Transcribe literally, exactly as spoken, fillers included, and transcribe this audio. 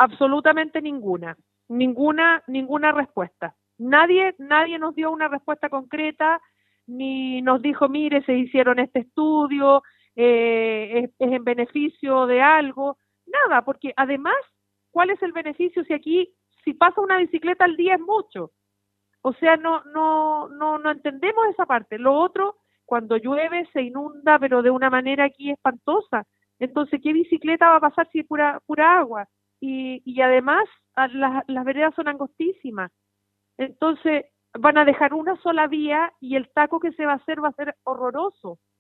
Absolutamente ninguna, ninguna, ninguna respuesta. Nadie, nadie nos dio una respuesta concreta, ni nos dijo, mire, se hicieron este estudio, eh, es, es en beneficio de algo, nada, porque además, ¿cuál es el beneficio si aquí, si pasa una bicicleta al día es mucho? O sea, no, no, no, no entendemos esa parte. Lo otro, cuando llueve se inunda, pero de una manera aquí espantosa. Entonces, ¿qué bicicleta va a pasar si es pura, pura agua? Y, y además, a- las, las veredas son angostísimas. Entonces, van a dejar una sola vía y el taco que se va a hacer va a ser horroroso.